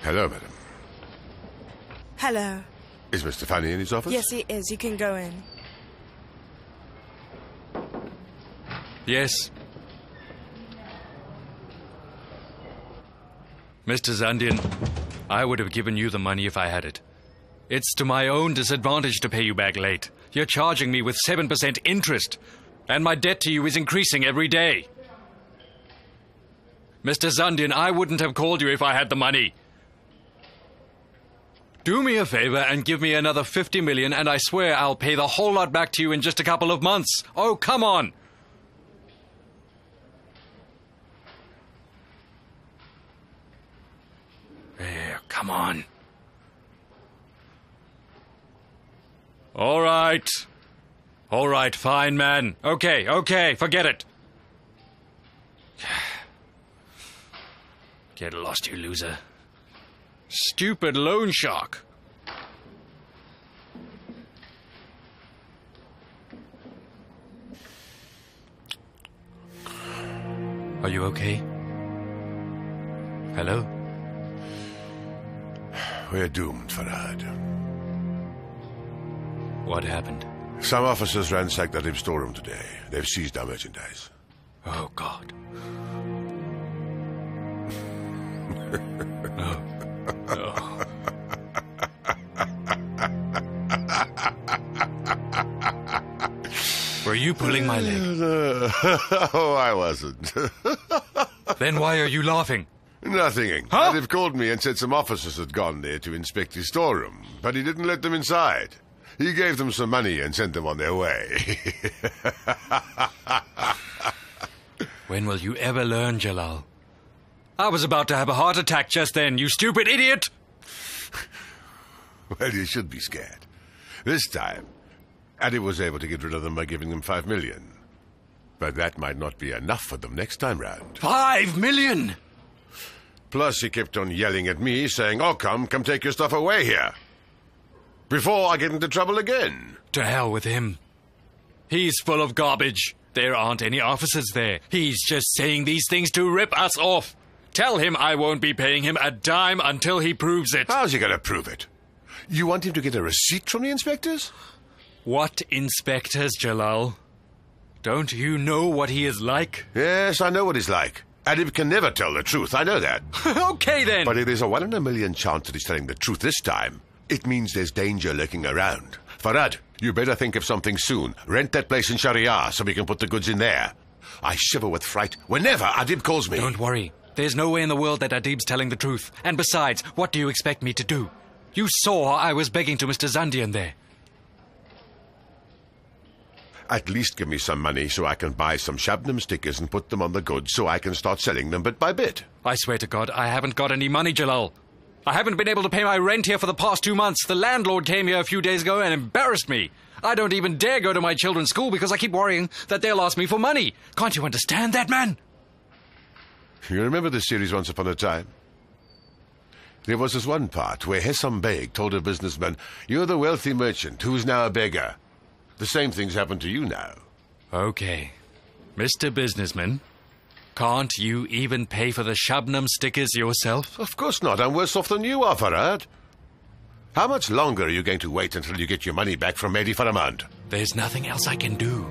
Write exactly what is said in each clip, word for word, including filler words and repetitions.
Hello, madam. Hello. Is Mister Funny in his office? Yes, he is. You can go in. Yes. Mister Zandian, I would have given you the money if I had it. It's to my own disadvantage to pay you back late. You're charging me with seven percent interest, and my debt to you is increasing every day. Mister Zandian, I wouldn't have called you if I had the money. Do me a favor and give me another fifty million, and I swear I'll pay the whole lot back to you in just a couple of months. Oh, come on! There, come on. All right. All right, fine, man. Okay, okay, forget it. Get lost, you loser. Stupid loan shark. Are you okay? Hello? We're doomed, Farhad. What happened? Some officers ransacked the Rib storeroom today. They've seized our merchandise. Oh, God. No. No. Were you pulling my leg? Oh, I wasn't. Then why are you laughing? Nothing. Huh? They've called me and said some officers had gone there to inspect his storeroom, but he didn't let them inside. He gave them some money and sent them on their way. When will you ever learn, Jalal? I was about to have a heart attack just then, you stupid idiot! Well, you should be scared. This time, Adib was able to get rid of them by giving them five million. But that might not be enough for them next time round. Five million! Plus, he kept on yelling at me, saying, "Oh, come, come take your stuff away here, before I get into trouble again." To hell with him. He's full of garbage. There aren't any officers there. He's just saying these things to rip us off. Tell him I won't be paying him a dime until he proves it. How's he going to prove it? You want him to get a receipt from the inspectors? What inspectors, Jalal? Don't you know what he is like? Yes, I know what he's like. Adib can never tell the truth, I know that. Okay, then. But if there's a one in a million chance that he's telling the truth this time, it means there's danger lurking around. Farhad, you better think of something soon. Rent that place in Sharia so we can put the goods in there. I shiver with fright whenever Adib calls me. Don't worry. There's no way in the world that Adib's telling the truth. And besides, what do you expect me to do? You saw I was begging to Mister Zandian there. At least give me some money so I can buy some Shabnam stickers and put them on the goods so I can start selling them bit by bit. I swear to God, I haven't got any money, Jalal. I haven't been able to pay my rent here for the past two months. The landlord came here a few days ago and embarrassed me. I don't even dare go to my children's school because I keep worrying that they'll ask me for money. Can't you understand that, man? You remember the series Once Upon a Time? There was this one part where Hesam Beg told a businessman, "You're the wealthy merchant who's now a beggar." The same thing's happened to you now. Okay. Mister Businessman, can't you even pay for the Shabnam stickers yourself? Of course not. I'm worse off than you are, Farhad. How much longer are you going to wait until you get your money back from Mehdi Faramand? There's nothing else I can do.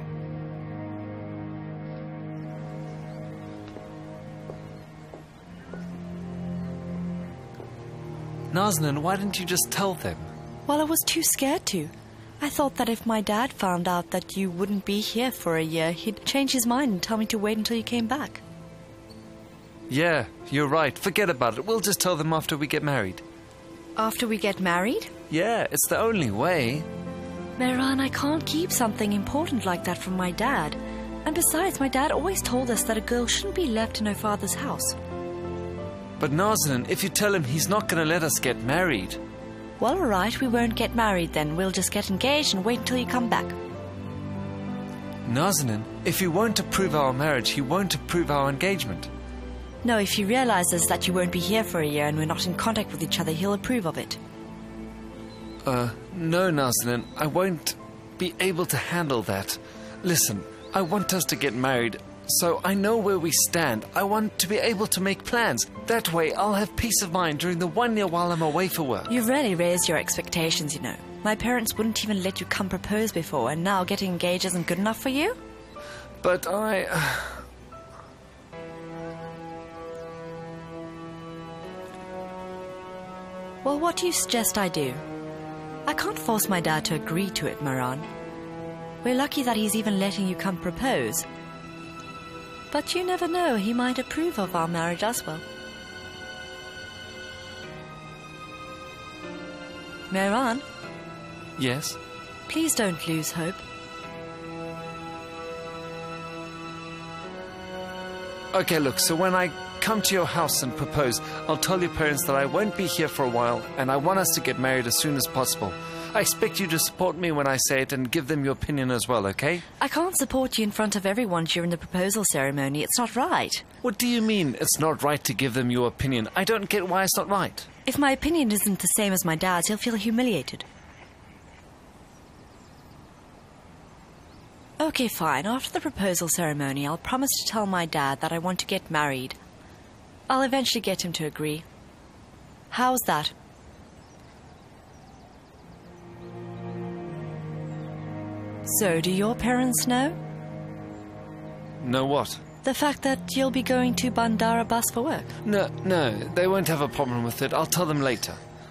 Nazanin, why didn't you just tell them? Well, I was too scared to. I thought that if my dad found out that you wouldn't be here for a year, he'd change his mind and tell me to wait until you came back. Yeah, you're right. Forget about it. We'll just tell them after we get married. After we get married? Yeah, it's the only way. Mehran, I can't keep something important like that from my dad. And besides, my dad always told us that a girl shouldn't be left in her father's house. But Nazanin, if you tell him he's not going to let us get married... Well, all right, we won't get married then. We'll just get engaged and wait until you come back. Nazanin, if he won't approve our marriage, he won't approve our engagement. No, if he realizes that you won't be here for a year and we're not in contact with each other, he'll approve of it. Uh, no, Nazanin, I won't be able to handle that. Listen, I want us to get married. so I know where we stand. I want to be able to make plans. That way, I'll have peace of mind during the one year while I'm away for work. You've really raised your expectations, you know. My parents wouldn't even let you come propose before, and now getting engaged isn't good enough for you? But I... Uh... Well, what do you suggest I do? I can't force my dad to agree to it, Maran. We're lucky that he's even letting you come propose. But you never know, he might approve of our marriage as well. Maran, Yes? please don't lose hope. Okay, look, so when I come to your house and propose, I'll tell your parents that I won't be here for a while, and I want us to get married as soon as possible. I expect you to support me when I say it and give them your opinion as well, okay? I can't support you in front of everyone during the proposal ceremony. It's not right. What do you mean it's not right to give them your opinion? I don't get why it's not right. If my opinion isn't the same as my dad's, he'll feel humiliated. Okay, fine. After the proposal ceremony, I'll promise to tell my dad that I want to get married. I'll eventually get him to agree. How's that? So, do your parents know? Know what? The fact that you'll be going to Bandar Abbas for work? No, no, they won't have a problem with it. I'll tell them later.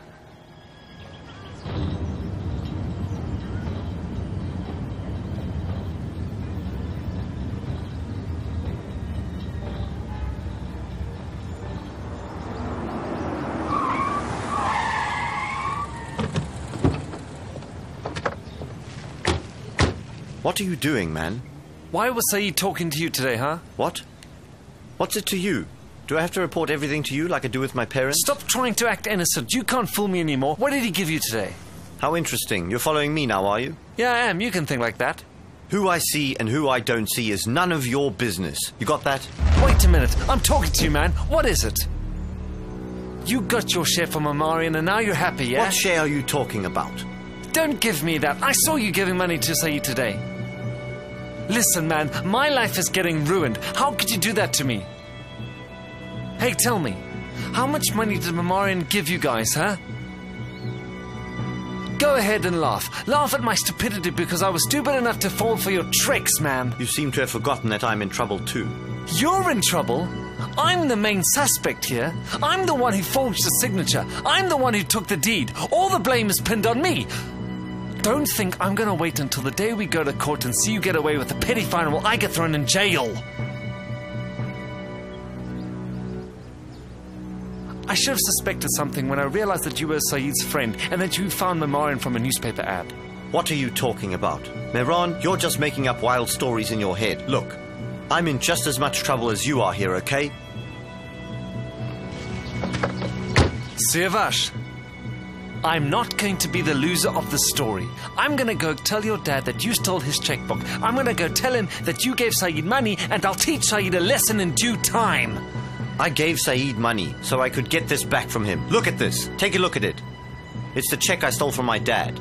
What are you doing, man? Why was Saeed talking to you today, huh? What? What's it to you? Do I have to report everything to you like I do with my parents? Stop trying to act innocent. You can't fool me anymore. What did he give you today? How interesting. You're following me now, are you? Yeah, I am. You can think like that. Who I see and who I don't see is none of your business. You got that? Wait a minute. I'm talking to you, man. What is it? You got your share from Amarian and now you're happy, yeah? What share are you talking about? Don't give me that. I saw you giving money to Saeed today. Listen, man, my life is getting ruined. How could you do that to me? Hey, tell me, how much money did Mamarian give you guys, huh? Go ahead and laugh. Laugh at my stupidity because I was stupid enough to fall for your tricks, man. You seem to have forgotten that I'm in trouble too. You're in trouble? I'm the main suspect here. I'm the one who forged the signature. I'm the one who took the deed. All the blame is pinned on me. Don't think I'm gonna wait until the day we go to court and see you get away with a petty fine while I get thrown in jail. I should have suspected something when I realized that you were Saeed's friend and that you found Mamarian from a newspaper ad. What are you talking about? Mehran, you're just making up wild stories in your head. Look, I'm in just as much trouble as you are here, okay? Siavash, I'm not going to be the loser of the story. I'm going to go tell your dad that you stole his checkbook. I'm going to go tell him that you gave Saeed money, and I'll teach Saeed a lesson in due time. I gave Saeed money so I could get this back from him. Look at this. Take a look at it. It's the check I stole from my dad.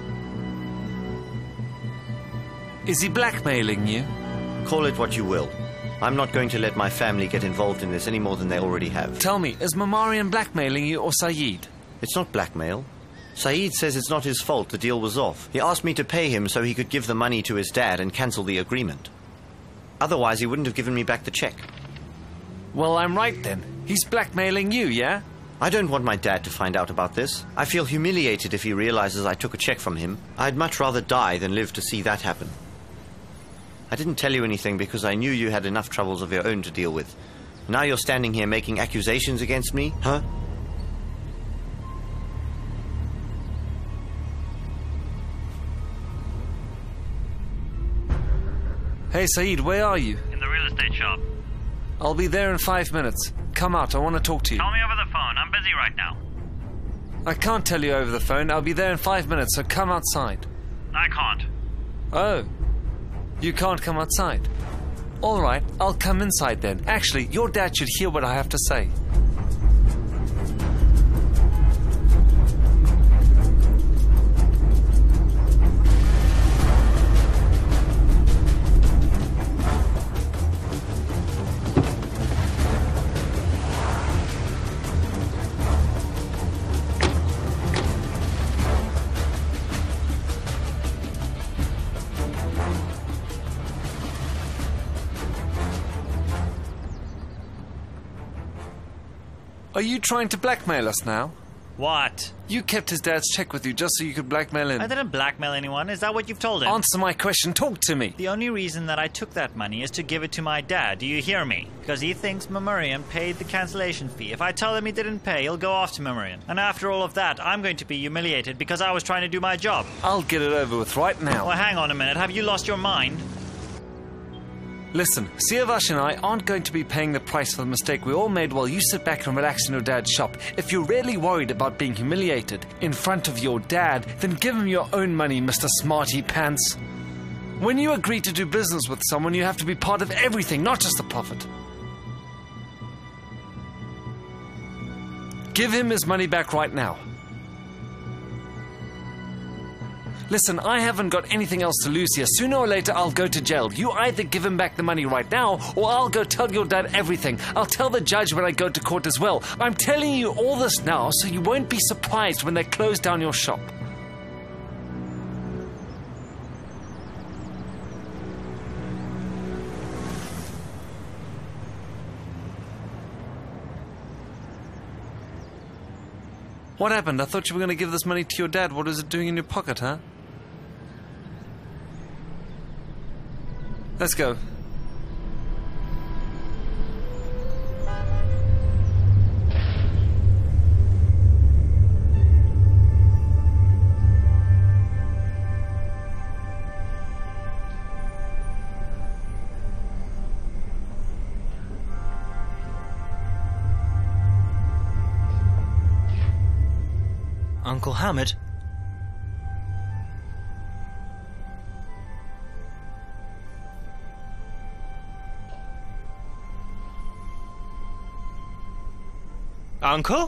Is he blackmailing you? Call it what you will. I'm not going to let my family get involved in this any more than they already have. Tell me, is Mamarian blackmailing you or Saeed? It's not blackmail. Saeed says it's not his fault the deal was off. He asked me to pay him so he could give the money to his dad and cancel the agreement. Otherwise, he wouldn't have given me back the check. Well, I'm right then. He's blackmailing you, yeah? I don't want my dad to find out about this. I feel humiliated if he realizes I took a check from him. I'd much rather die than live to see that happen. I didn't tell you anything because I knew you had enough troubles of your own to deal with. Now you're standing here making accusations against me, huh? Hey, Saeed, where are you? In the real estate shop. I'll be there in five minutes. Come out, I want to talk to you. Call me over the phone. I'm busy right now. I can't tell you over the phone. I'll be there in five minutes, so come outside. I can't. Oh, you can't come outside? All right, I'll come inside then. Actually, your dad should hear what I have to say. Are you trying to blackmail us now? What? You kept his dad's check with you just so you could blackmail him. I didn't blackmail anyone. Is that what you've told him? Answer my question. Talk to me. The only reason that I took that money is to give it to my dad. Do you hear me? Because he thinks Memurian paid the cancellation fee. If I tell him he didn't pay, he'll go off to Memurian. And after all of that, I'm going to be humiliated because I was trying to do my job. I'll get it over with right now. Well, hang on a minute. Have you lost your mind? Listen, Siavash and I aren't going to be paying the price for the mistake we all made while you sit back and relax in your dad's shop. If you're really worried about being humiliated in front of your dad, then give him your own money, Mister Smarty Pants. When you agree to do business with someone, you have to be part of everything, not just the profit. Give him his money back right now. Listen, I haven't got anything else to lose here. Sooner or later, I'll go to jail. You either give him back the money right now, or I'll go tell your dad everything. I'll tell the judge when I go to court as well. I'm telling you all this now, so you won't be surprised when they close down your shop. What happened? I thought you were going to give this money to your dad. What is it doing in your pocket, huh? Let's go. Uncle Hamid? Uncle?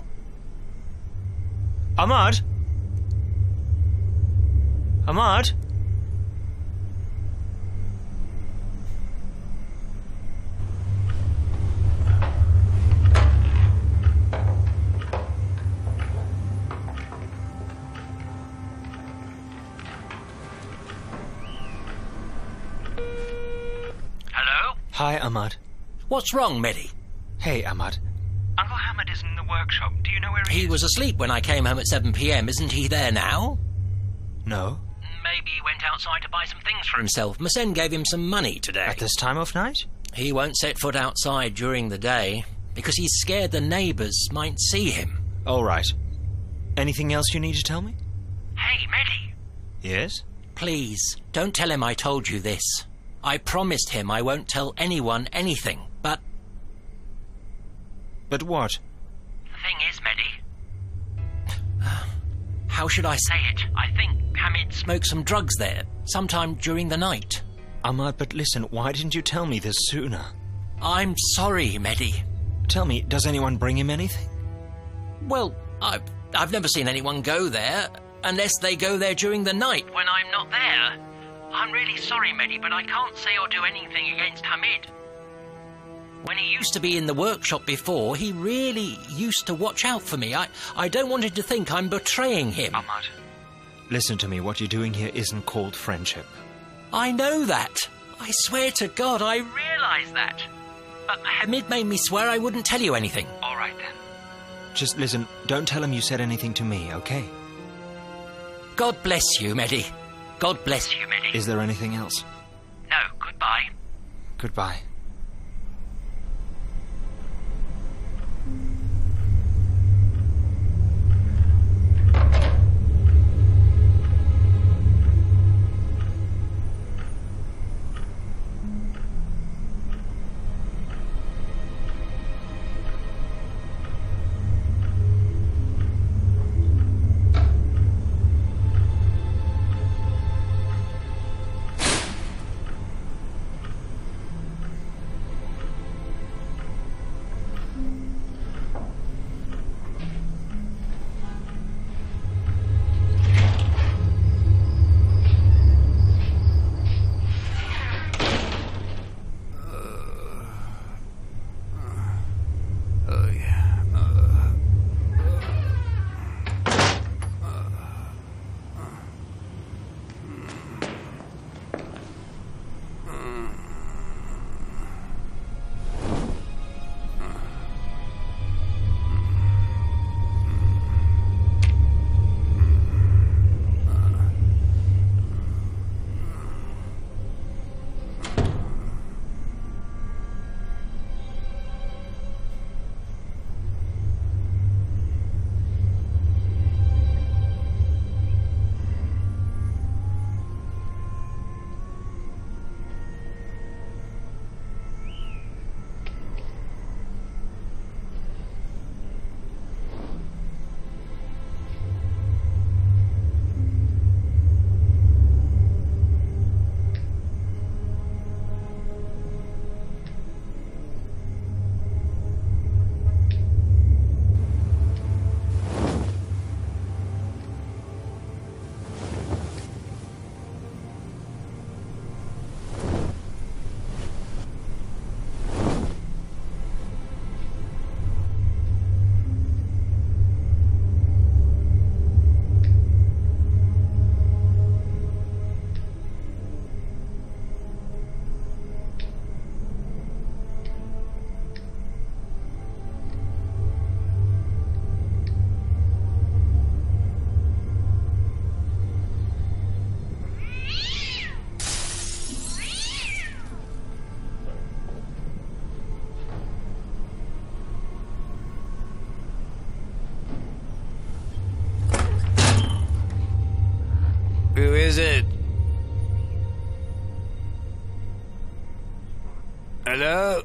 Ahmad? Ahmad? Hello? Hi, Ahmad. What's wrong, Mehdi? Hey, Ahmad. Uncle Hamid is in the workshop. Do you know where he, He is? was asleep when I came home at seven p.m. Isn't he there now? No. Maybe he went outside to buy some things for himself. Himself. Masen gave him some money today. At this time of night? He won't set foot outside during the day because he's scared the neighbours might see him. All right. Anything else you need to tell me? Hey, Mehdi. Yes? Please, don't tell him I told you this. I promised him I won't tell anyone anything, but... But what? The thing is, Mehdi, How should I say say it. I think Hamid smoked some drugs there sometime during the night? Ahmad, but listen, why didn't you tell me this sooner? I'm sorry, Mehdi. Tell me, does anyone bring him anything? Well, I've, I've never seen anyone go there, unless they go there during the night. when I'm not there. I'm really sorry, Mehdi, but I can't say or do anything against Hamid. When he used to be in the workshop before, he really used to watch out for me. I, I don't want him to think I'm betraying him. Ahmad. Listen to me, what you're doing here isn't called friendship. I know that. I swear to God, I... Realise that. But Hamid made me swear I wouldn't tell you anything. all right then. Just listen, don't tell him you said anything to me, okay? God bless you, Mehdi. God bless you. You, Mehdi. Is there anything else? No, goodbye. Goodbye. Who is it? Hello?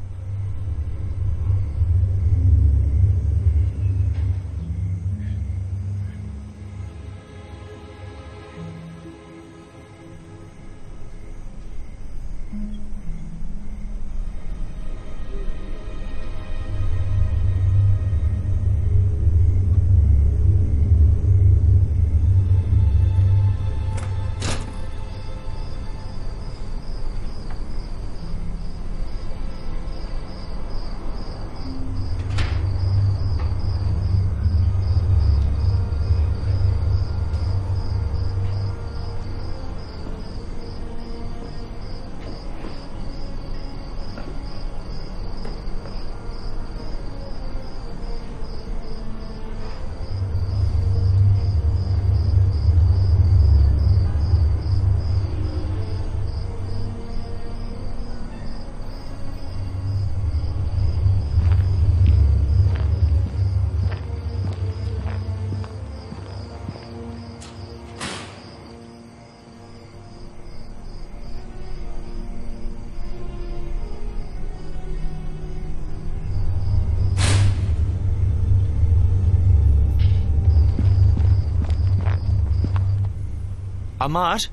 Ahmad?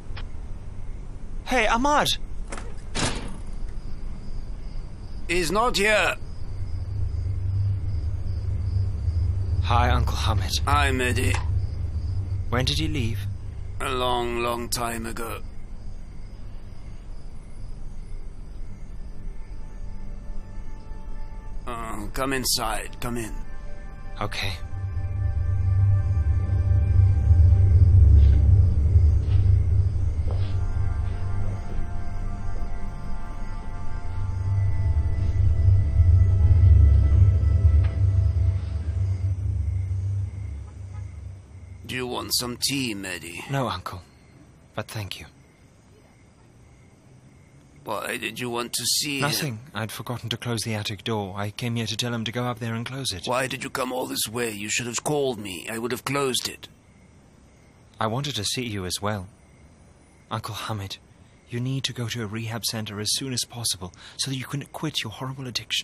Hey, Ahmad! He's not here. Hi, Uncle Hamid. Hi, Mehdi. When did he leave? A long, long time ago. Oh, come inside. Come in. Okay. Do you want some tea, Mehdi? No, Uncle. But thank you. Why did you want to see Nothing. him? I'd forgotten to close the attic door. I came here to tell him to go up there and close it. Why did you come all this way? You should have called me. I would have closed it. I wanted to see you as well. Uncle Hamid, you need to go to a rehab center as soon as possible so that you can quit your horrible addiction.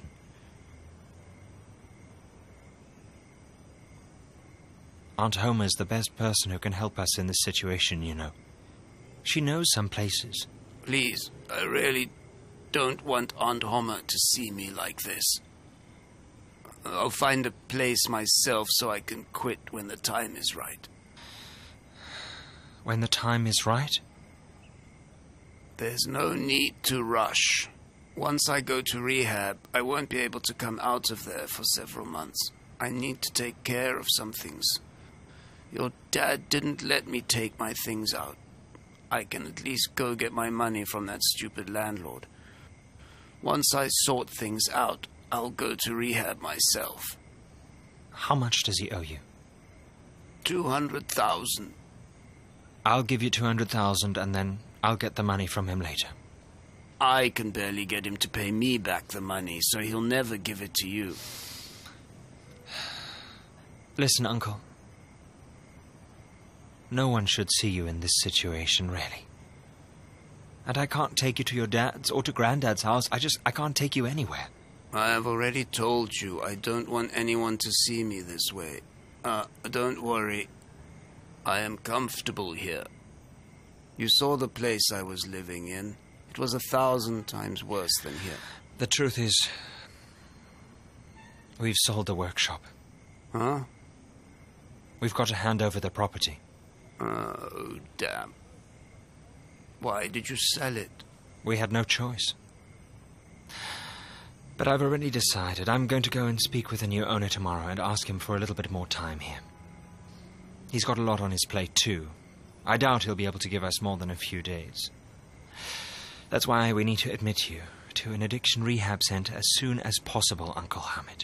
Aunt Homer's the best person who can help us in this situation, you know. She knows some places. Please, I really don't want Aunt Homer to see me like this. I'll find a place myself so I can quit when the time is right. When the time is right? There's no need to rush. Once I go to rehab, I won't be able to come out of there for several months. I need to take care of some things. Your dad didn't let me take my things out. I can at least go get my money from that stupid landlord. Once I sort things out, I'll go to rehab myself. How much does he owe you? Two hundred thousand. I'll give you two hundred thousand and then I'll get the money from him later. I can barely get him to pay me back the money, so he'll never give it to you. Listen, Uncle. No one should see you in this situation, really. And I can't take you to your dad's or to Granddad's house. I just, I can't take you anywhere. I have already told you I don't want anyone to see me this way. Uh, don't worry. I am comfortable here. You saw the place I was living in. It was a thousand times worse than here. The truth is, we've sold the workshop. Huh? We've got to hand over the property. Oh, damn. Why did you sell it? We had no choice. But I've already decided I'm going to go and speak with the new owner tomorrow and ask him for a little bit more time here. He's got a lot on his plate, too. I doubt he'll be able to give us more than a few days. That's why we need to admit you to an addiction rehab center as soon as possible, Uncle Hamid.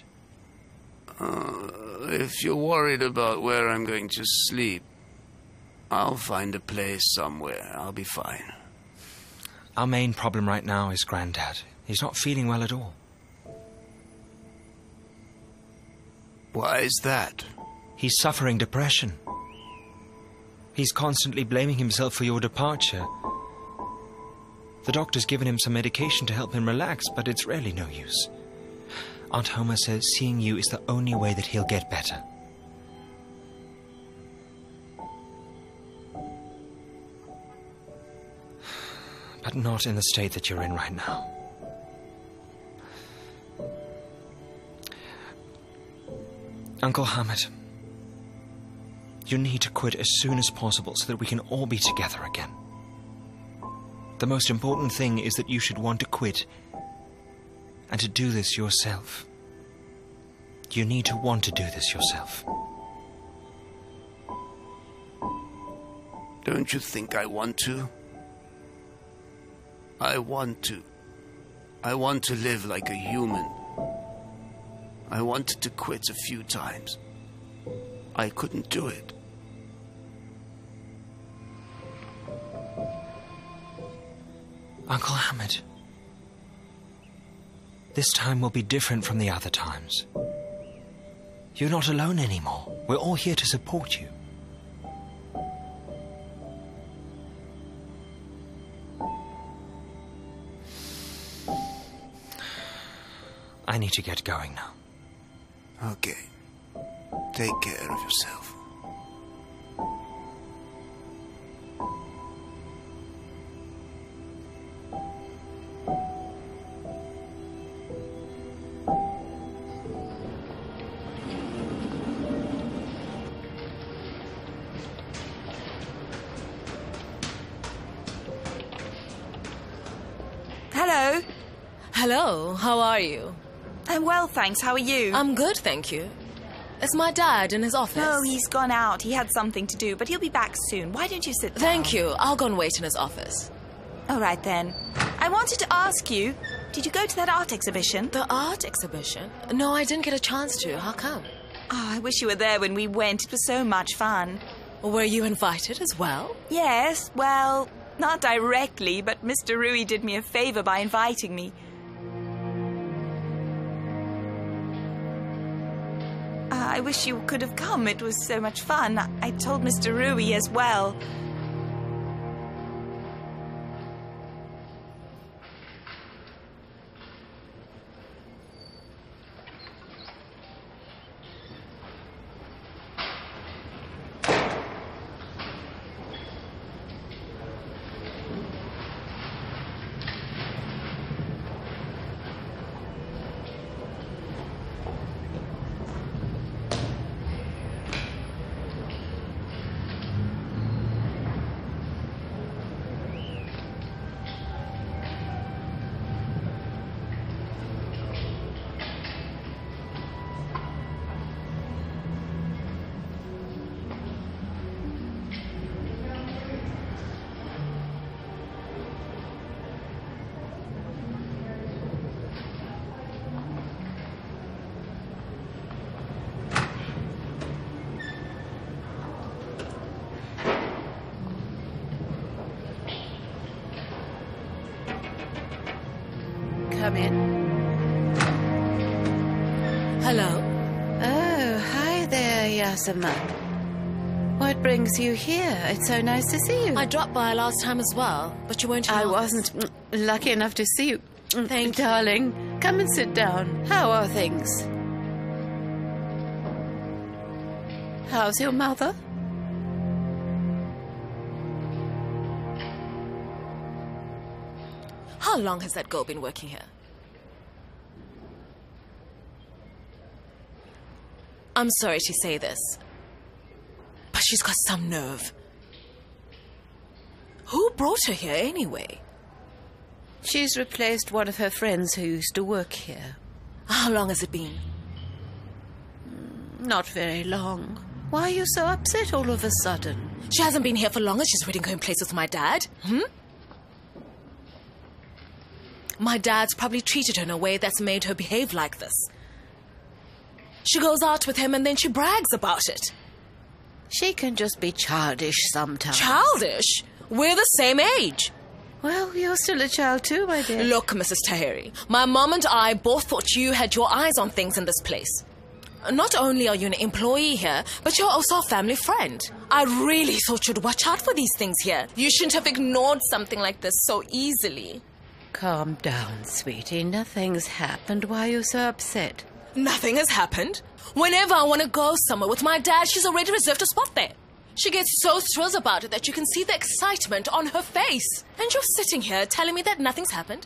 Uh, if you're worried about where I'm going to sleep, I'll find a place somewhere. I'll be fine. Our main problem right now is Granddad. He's not feeling well at all. Why is that? He's suffering depression. He's constantly blaming himself for your departure. The doctor's given him some medication to help him relax, but it's really no use. Aunt Homer says seeing you is the only way that he'll get better. But not in the state that you're in right now. Uncle Hamid, you need to quit as soon as possible so that we can all be together again. The most important thing is that you should want to quit and to do this yourself. You need to want to do this yourself. Don't you think I want to? I want to. I want to live like a human. I wanted to quit a few times. I couldn't do it. Uncle Hamid, this time will be different from the other times. You're not alone anymore. We're all here to support you. I need to get going now. Okay. Take care of yourself. Hello. Hello, how are you? I'm well, thanks. How are you? I'm good, thank you. Is my dad in his office? No, he's gone out. He had something to do, but he'll be back soon. Why don't you sit down? Thank you. I'll go and wait in his office. All right, then. I wanted to ask you, did you go to that art exhibition? The art exhibition? No, I didn't get a chance to. How come? Oh, I wish you were there when we went. It was so much fun. Were you invited as well? Yes, well, not directly, but Mister Rui did me a favor by inviting me. I wish you could have come. It was so much fun. I told Mister Rui as well. Come in. Hello. Oh, hi there, Yasaman. What brings you here? It's so nice to see you. I dropped by last time as well, but you weren't in I the wasn't mm, lucky enough to see you. Thank you. Darling, come and sit down. How are things? How's your mother? How long has that girl been working here? I'm sorry to say this, but she's got some nerve. Who brought her here anyway? She's replaced one of her friends who used to work here. How long has it been? Not very long. Why are you so upset all of a sudden? She hasn't been here for long and she's already going places with my dad. Hmm? My dad's probably treated her in a way that's made her behave like this. She goes out with him and then she brags about it. She can just be childish sometimes. Childish? We're the same age. Well, you're still a child too, my dear. Look, Missus Tahiri, my mom and I both thought you had your eyes on things in this place. Not only are you an employee here, but you're also a family friend. I really thought you'd watch out for these things here. You shouldn't have ignored something like this so easily. Calm down, sweetie. Nothing's happened. Why are you so upset? Nothing has happened. Whenever I want to go somewhere with my dad, she's already reserved a spot there. She gets so thrilled about it that you can see the excitement on her face. And you're sitting here telling me that nothing's happened?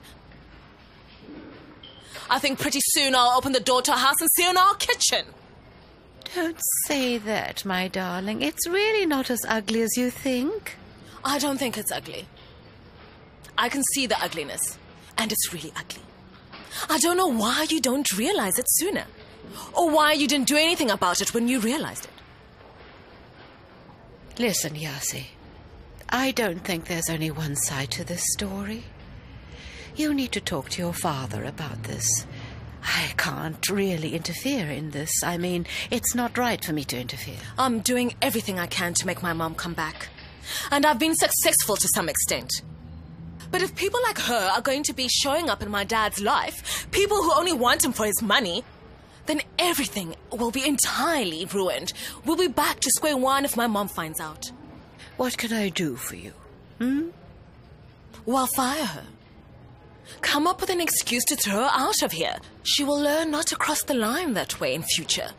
I think pretty soon I'll open the door to our house and see her in our kitchen. Don't say that, my darling. It's really not as ugly as you think. I don't think it's ugly. I can see the ugliness, and it's really ugly. I don't know why you don't realize it sooner, or why you didn't do anything about it when you realized it. Listen, Yasi, I don't think there's only one side to this story. You need to talk to your father about this. I can't really interfere in this. I mean, it's not right for me to interfere. I'm doing everything I can to make my mom come back. And I've been successful to some extent. But if people like her are going to be showing up in my dad's life, people who only want him for his money, then everything will be entirely ruined. We'll be back to square one if my mom finds out. What can I do for you? Hmm? Well, fire her. Come up with an excuse to throw her out of here. She will learn not to cross the line that way in future.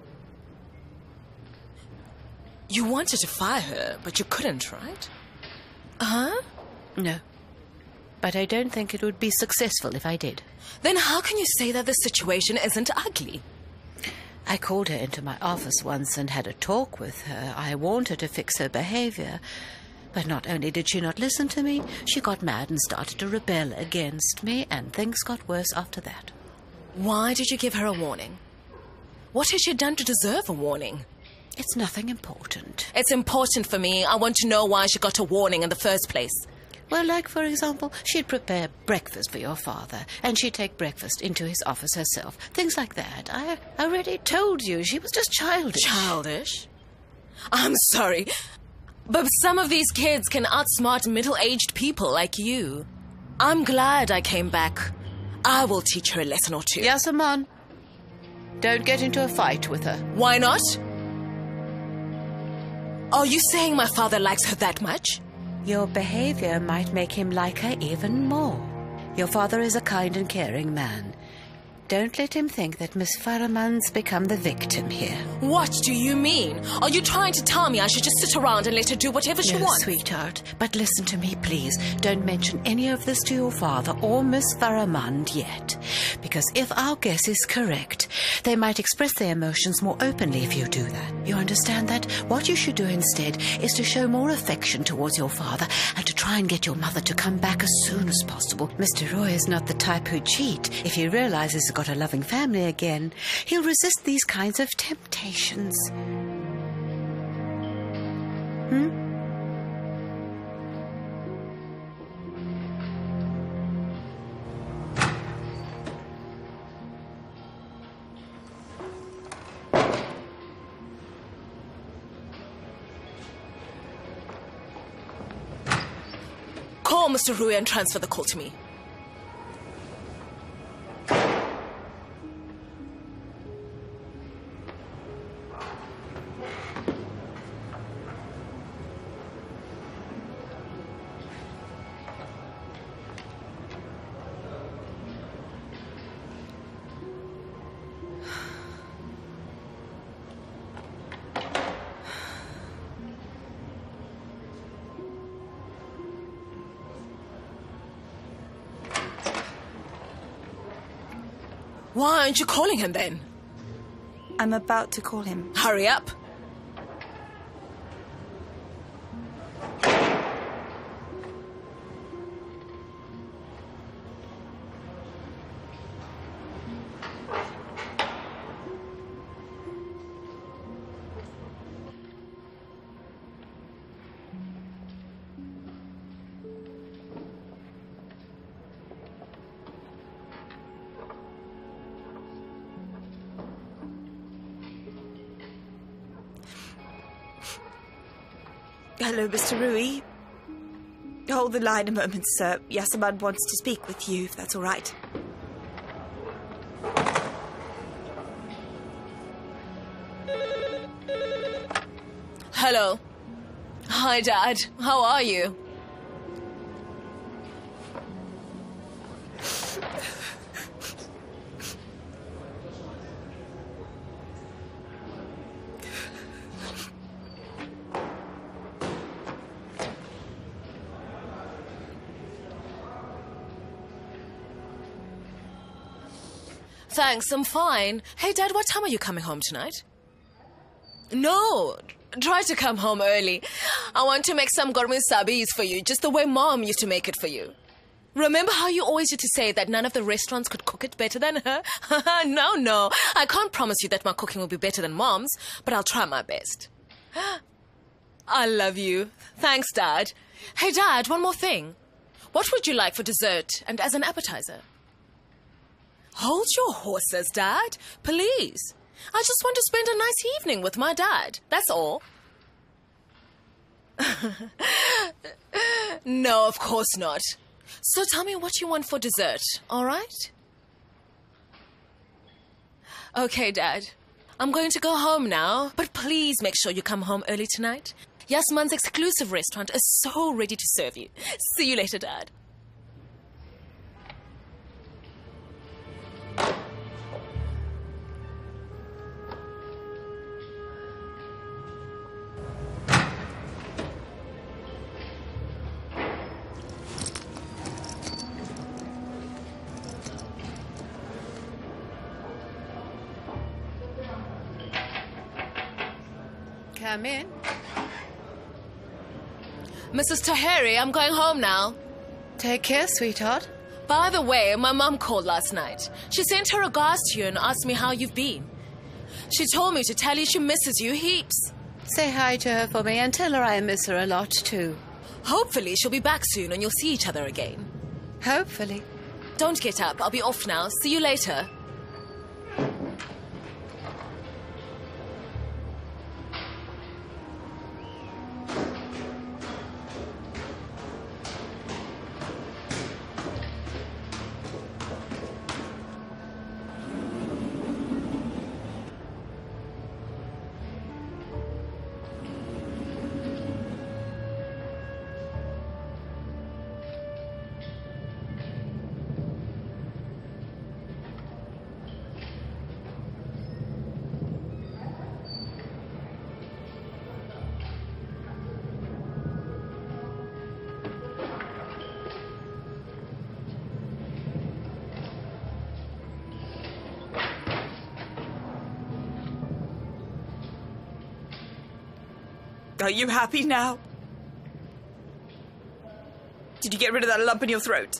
You wanted to fire her, but you couldn't, right? Huh? No. But I don't think it would be successful if I did. Then how can you say that the situation isn't ugly? I called her into my office once and had a talk with her. I warned her to fix her behavior. But not only did she not listen to me, she got mad and started to rebel against me, and things got worse after that. Why did you give her a warning? What had she done to deserve a warning? It's nothing important. It's important for me. I want to know why she got a warning in the first place. Well, like, for example, she'd prepare breakfast for your father, and she'd take breakfast into his office herself. Things like that. I already told you, she was just childish. Childish? I'm sorry, but some of these kids can outsmart middle-aged people like you. I'm glad I came back. I will teach her a lesson or two. Yes, Aman. Don't get into a fight with her. Why not? Are you saying my father likes her that much? Your behavior might make him like her even more. Your father is a kind and caring man. Don't let him think that Miss Faraman's become the victim here. What do you mean? Are you trying to tell me I should just sit around and let her do whatever she no, wants? Sweetheart, but listen to me, please. Don't mention any of this to your father or Miss Faramand yet. Because if our guess is correct, they might express their emotions more openly if you do that. You understand that? What you should do instead is to show more affection towards your father and to try and get your mother to come back as soon as possible. Mister Roy is not the type who'd cheat. If he realizes he's got a loving family again, he'll resist these kinds of temptations. Hmm? Call Mister Rui and transfer the call to me. Why aren't you calling him then? I'm about to call him. Hurry up. Hello, Mister Rui. Hold the line a moment, sir. Yasamad wants to speak with you, if that's all right. Hello. Hi, Dad. How are you? Thanks, I'm fine. Hey, Dad, what time are you coming home tonight? No, try to come home early. I want to make some gourmet sabis for you, just the way Mom used to make it for you. Remember how you always used to say that none of the restaurants could cook it better than her? No, no, I can't promise you that my cooking will be better than Mom's, but I'll try my best. I love you. Thanks, Dad. Hey, Dad, one more thing. What would you like for dessert and as an appetizer? Hold your horses, Dad. Please. I just want to spend a nice evening with my dad. That's all. No, of course not. So tell me what you want for dessert, all right? Okay, Dad. I'm going to go home now, but please make sure you come home early tonight. Yasman's exclusive restaurant is so ready to serve you. See you later, Dad. Come in. Missus Taheri, I'm going home now. Take care, sweetheart. By the way, my mum called last night. She sent her regards to you and asked me how you've been. She told me to tell you she misses you heaps. Say hi to her for me and tell her I miss her a lot, too. Hopefully she'll be back soon and you'll see each other again. Hopefully. Don't get up. I'll be off now. See you later. Are you happy now? Did you get rid of that lump in your throat?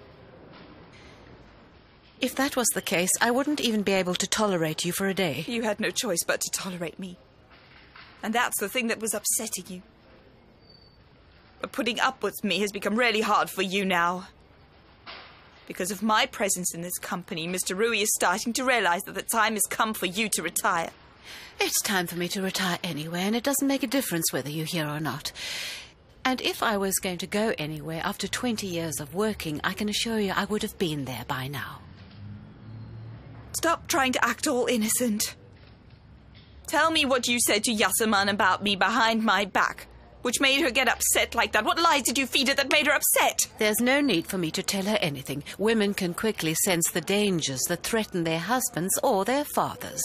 If that was the case, I wouldn't even be able to tolerate you for a day. You had no choice but to tolerate me. And that's the thing that was upsetting you. But putting up with me has become really hard for you now. Because of my presence in this company, Mister Rui is starting to realize that the time has come for you to retire. It's time for me to retire anyway, and it doesn't make a difference whether you're here or not. And if I was going to go anywhere after twenty years of working, I can assure you I would have been there by now. Stop trying to act all innocent. Tell me what you said to Yasaman about me behind my back, which made her get upset like that. What lies did you feed her that made her upset? There's no need for me to tell her anything. Women can quickly sense the dangers that threaten their husbands or their fathers.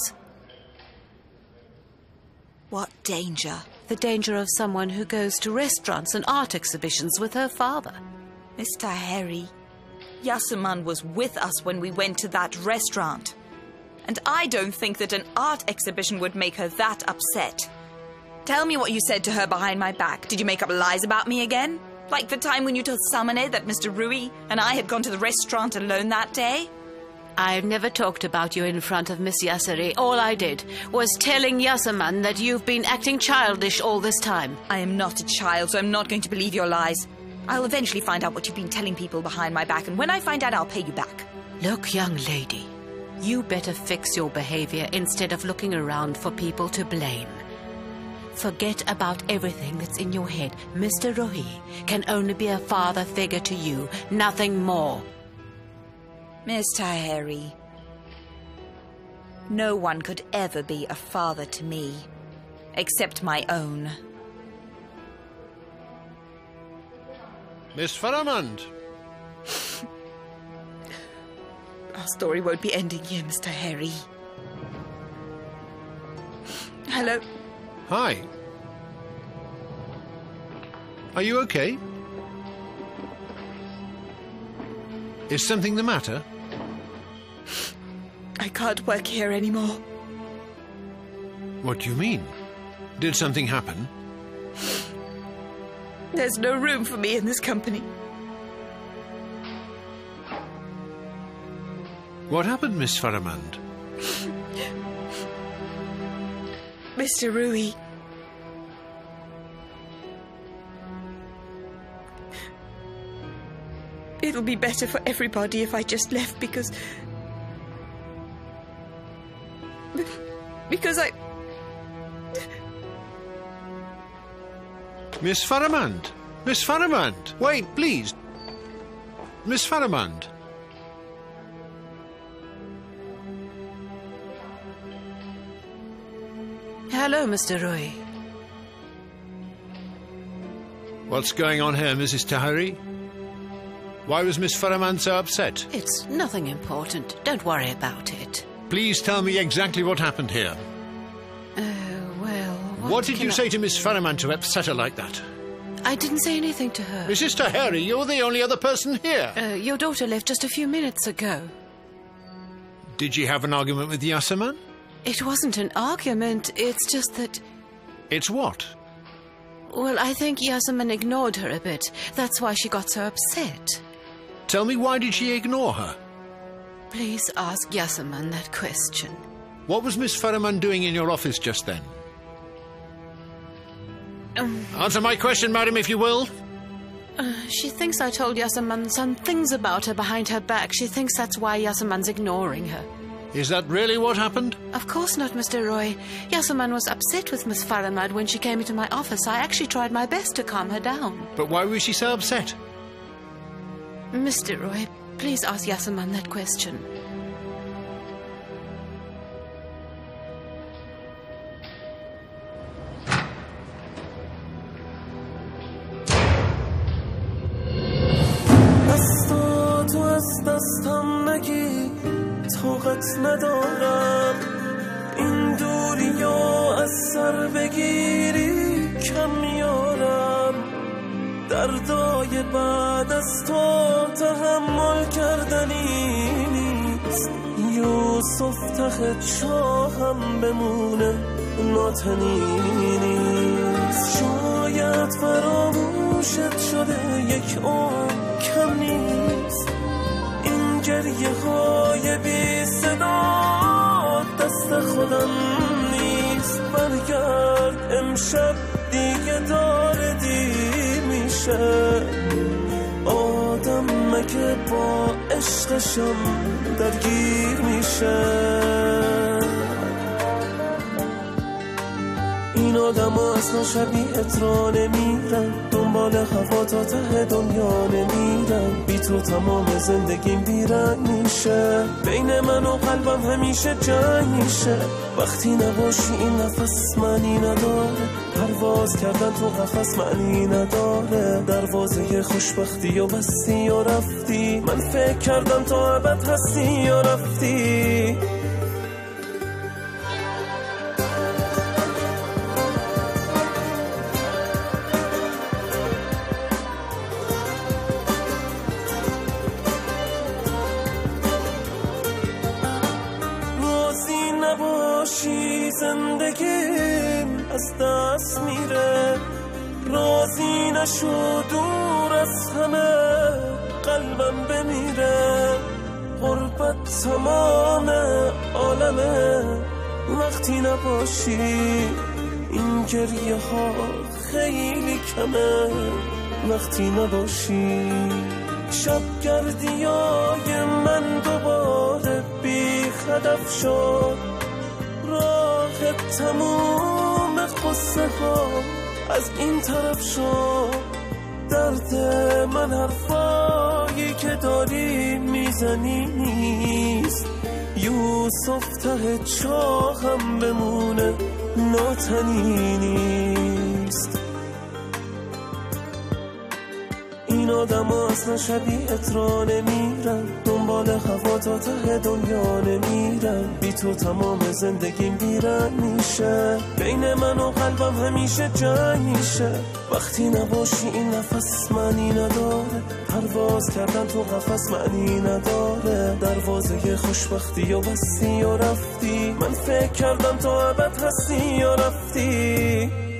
What danger? The danger of someone who goes to restaurants and art exhibitions with her father. Mister Harry, Yasaman was with us when we went to that restaurant. And I don't think that an art exhibition would make her that upset. Tell me what you said to her behind my back. Did you make up lies about me again? Like the time when you told Samane that Mister Rui and I had gone to the restaurant alone that day? I've never talked about you in front of Miss Yasseri. All I did was telling Yasaman that you've been acting childish all this time. I am not a child, so I'm not going to believe your lies. I'll eventually find out what you've been telling people behind my back, and when I find out, I'll pay you back. Look, young lady, you better fix your behavior instead of looking around for people to blame. Forget about everything that's in your head. Mister Rui can only be a father figure to you, nothing more. Mister Harry, no one could ever be a father to me. except my own. Miss Pharamond. Our story won't be ending here, Mister Harry. Hello. Hi. Are you okay? Is something the matter? I can't work here anymore. What do you mean? Did something happen? There's no room for me in this company. What happened, Miss Pharamond? Mister Rui. It'll be better for everybody if I just left because... Because I... Miss Pharamond! Miss Pharamond! Wait, please! Miss Pharamond! Hello, Mister Roy. What's going on here, Missus Tahiri? Why was Miss Pharamond so upset? It's nothing important. Don't worry about it. Please tell me exactly what happened here. Oh, uh, well... What, what did you I... say to Miss Pharamond to upset her like that? I didn't say anything to her. Missus Tahiri, you're the only other person here. Uh, your daughter left just a few minutes ago. Did you have an argument with Yasaman? It wasn't an argument, it's just that... It's what? Well, I think Yasaman ignored her a bit. That's why she got so upset. Tell me, why did she ignore her? Please ask Yasaman that question. What was Miss Pharamond doing in your office just then? Um, Answer my question, madam, if you will. Uh, she thinks I told Yasaman some things about her behind her back. She thinks that's why Yasaman's ignoring her. Is that really what happened? Of course not, Mister Roy. Yasaman was upset with Miss Pharamond when she came into my office. I actually tried my best to calm her down. But why was she so upset? Mister Roy, please ask Yasaman that question. طاقت ندارم این دوری یا از سر بگیری کم میارم دردای بعد از تو تحمل کردنی نیست یوسف ته چاهم بمونه ناتنی نیست شاید فراموشت شده یک عمر کم نیست گریه های بی صدا دست خودم نیست برگرد امشب دیگه داره دی میشه آدم مگه با عشقشم درگیر میشه این آدم ها اصلا شبیهت را نمیرن دنبال هوا تا ته دنیا نمیرن بی تو تمام زندگیم بیرنگ میشه بین من و قلبم همیشه جنگ میشه وقتی نباشی این نفس معنی نداره پرواز کردن تو قفس معنی نداره دروازه خوشبختی و بستی و رفتی من فکر کردم تا ابد هستی یا رفتی زندگیم از دست میره راضی نشو دور از همه قلبم بمیره غربت تمام عالمه وقتی نباشی این گریه ها خیلی کمه وقتی نباشی شب گردیای من دوباره بی هدف شد راه تموم قصه ها از این طرف شد درد من حرفایی که داری میزنی نیست یوسف ته چاهم بمونه ناتنی نیست. این آدم ها اصلا شبیهت را نمیرن، دنبال هوا تا ته دنیا نمیرن، بی تو تمام زندگیم بیرن میشه، بین من و قلبم همیشه جنگ میشه، وقتی نباشی این نفس معنی نداره، پرواز کردن تو قفس معنی نداره، دروازه خوشبختی و بستی و رفتی، من فکر کردم تو ابد هستی یا رفتی.